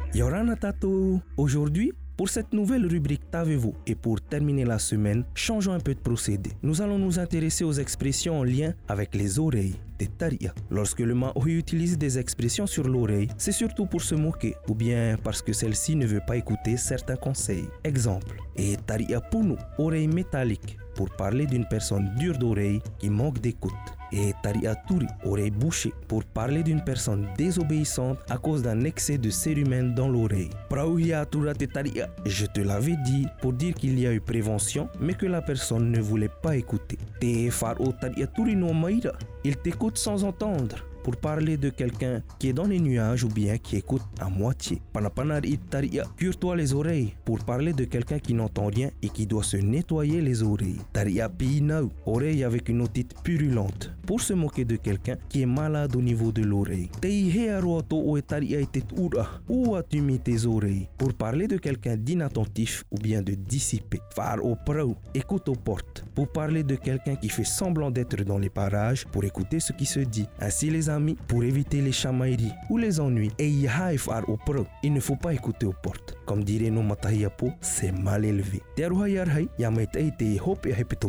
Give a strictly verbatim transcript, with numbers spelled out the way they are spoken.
Yorana Tato, aujourd'hui, pour cette nouvelle rubrique T'avez-vous et pour terminer la semaine, changeons un peu de procédé. Nous allons nous intéresser aux expressions en lien avec les oreilles, des taria. Lorsque le Maori utilise des expressions sur l'oreille, c'est surtout pour se moquer ou bien parce que celle-ci ne veut pas écouter certains conseils. Exemple, et taria punu, oreille métallique, pour parler d'une personne dure d'oreille qui manque d'écoute. Et taria turi, oreille bouchée, pour parler d'une personne désobéissante à cause d'un excès de cérumen dans l'oreille. Prauhia turate taria, je te l'avais dit, pour dire qu'il y a eu prévention, mais que la personne ne voulait pas écouter. Te faro taria turi no maira, il t'écoute sans entendre, pour parler de quelqu'un qui est dans les nuages ou bien qui écoute à moitié. Panapanar itaria, cure-toi les oreilles, pour parler de quelqu'un qui n'entend rien et qui doit se nettoyer les oreilles. Taria pinau, oreille avec une otite purulente, pour se moquer de quelqu'un qui est malade au niveau de l'oreille. Tei hearoto o taria etet ura, où as-tu mis tes oreilles, pour parler de quelqu'un d'inattentif ou bien de dissipé. Far au prau, écoute aux portes, pour parler de quelqu'un qui fait semblant d'être dans les parages pour écouter ce qui se dit. Ainsi les amis, pour éviter les chamailleries ou les ennuis. Et far au pro, il ne faut pas écouter aux portes. Comme dirait nos matahiapo, c'est mal élevé.